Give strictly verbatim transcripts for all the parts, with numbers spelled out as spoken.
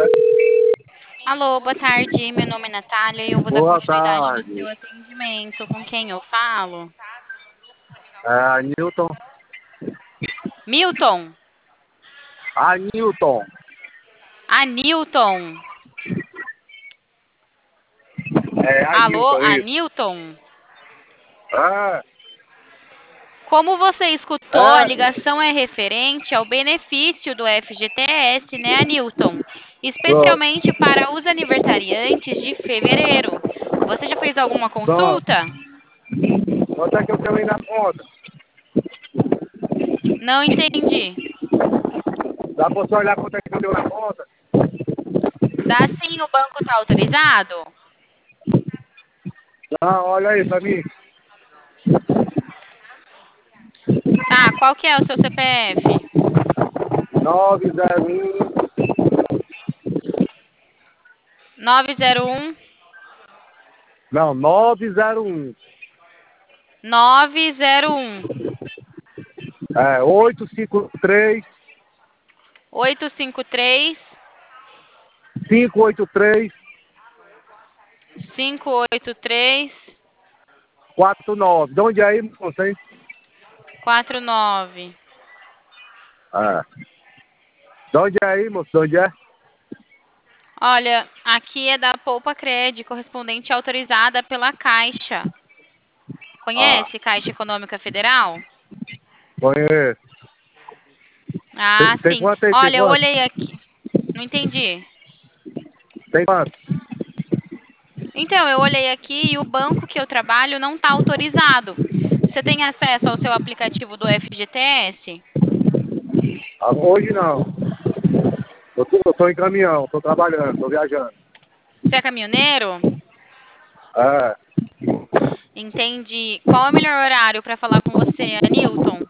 Alô, boa tarde. Meu nome é Natália e eu vou dar Boa continuidade no tarde. seu atendimento. Com quem eu falo? É, Newton. Milton. Ah, Newton. Anilton. É, a Alô, Newton, isso. Anilton. É, Como você escutou, a é, ligação é referente ao benefício do F G T S, né, Anilton? pronto, Especialmente para os aniversariantes de fevereiro. Você já fez alguma pronto. consulta? Quanto é que eu tenho aí na conta? Não entendi. Dá pra você olhar quanto é que eu tenho na conta? Dá sim, o banco está autorizado? Não, olha aí pra mim. Tá, qual que é o seu C P F? nove zero um. nove zero um Não, nove zero um. nove zero um É, oito cinco três, oito cinco três cinco oito três, cinco oito três quatro nove. De onde é aí, moça, hein? quatro nove. É. De onde é aí, moço? De onde é? Olha, aqui é da Poupa Cred, correspondente autorizada pela Caixa. Ah, Conhece Caixa Econômica Federal? conheço. Ah, Tem, tem sim. quanto aí? Tem Olha, eu quanto? olhei aqui. Não entendi. Tem quanto? Então, eu olhei aqui e o banco que eu trabalho não está autorizado. Você tem acesso ao seu aplicativo do F G T S? Ah, hoje não. Eu tô, eu tô em caminhão, tô trabalhando, tô viajando. Você é caminhoneiro? É, Entendi. Qual é o melhor horário para falar com você, Newton?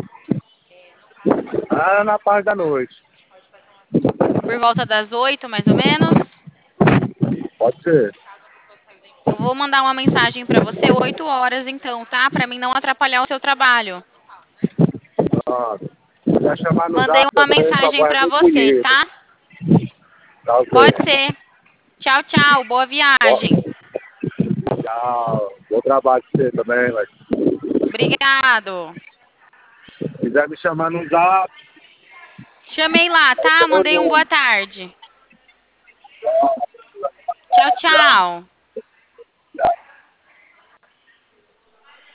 é na parte da noite. Por volta das oito, mais ou menos? Pode ser. Eu vou mandar uma mensagem para você oito horas, então, tá? Para mim não atrapalhar o seu trabalho. Ah, se quiser chamar no Mandei zap uma também, sua mensagem voz é para muito você, bonita. tá? Tá ok. Pode ser. Tchau, tchau. Boa Ó, viagem. tchau. Bom trabalho pra você também, mas Obrigado. se quiser me chamar no zap, Chamei lá, eu tá? tô Mandei um boa no tarde. Tchau, tchau.